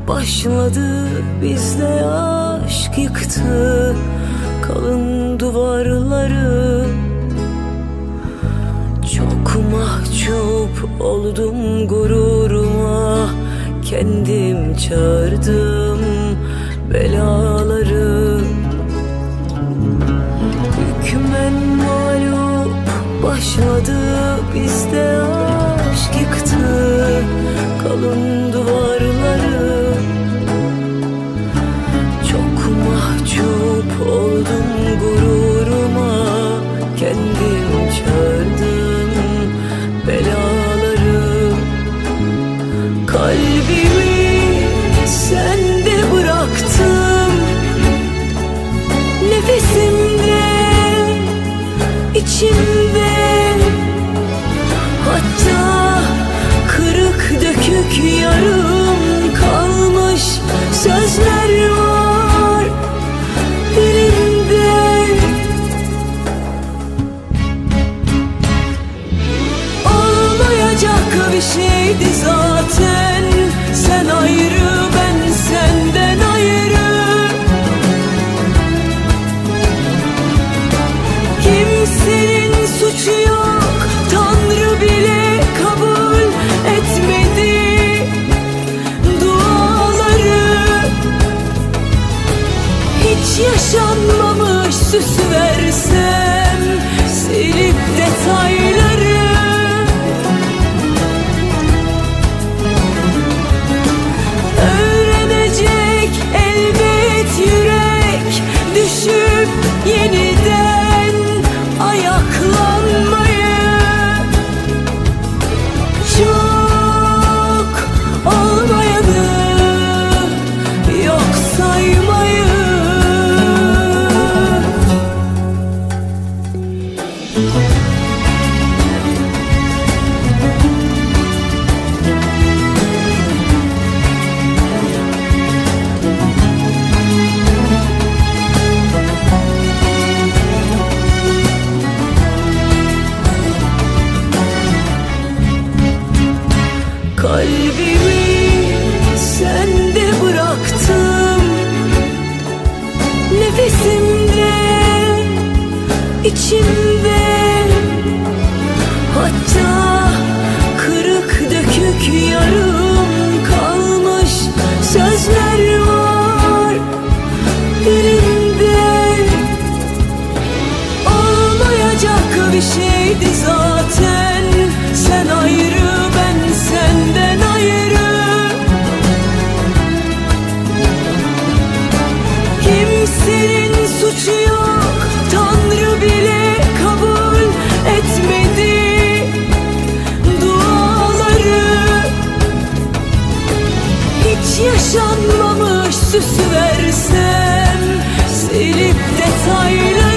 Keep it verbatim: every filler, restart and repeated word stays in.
başladı, bizde aşk yıktı kalın duvarları. Çok mahcup oldum gururuma, kendim çağırdım belaları. Hükmen mağlup başladı, bizde aşk yıktı kalın duvarları. Çok mahcup oldum gururuma, kendim çağırdım belaları. Kalbimi sende bıraktım, nefesimde, içimde, hatta kırık dökük yarım kalmış sözler var dilimde. Olmayacak bir şeydi zaten, sen ayrı ben senden ayrı. Kimsenin suçu yok, Tanrı bile kabul etmedi duaları. Hiç yaşanmamış süsü versem, silip detayları. Öğrenecek elbet yürek, düşüp yeniden ayaklanmayı. Çok olmayanı yok saymayı. Kalbimi sende bıraktım, nefesimde, içimde, hatta kırık dökük yarım kalmış sözler var dilimde. Olmayacak bir şeydi zaten, sen ayrı ben senden ayrı. Kimsenin suçu yok, Tanrı bile kabul etmedi duaları. Hiç yaşanmamış süsü versem, silip detayları.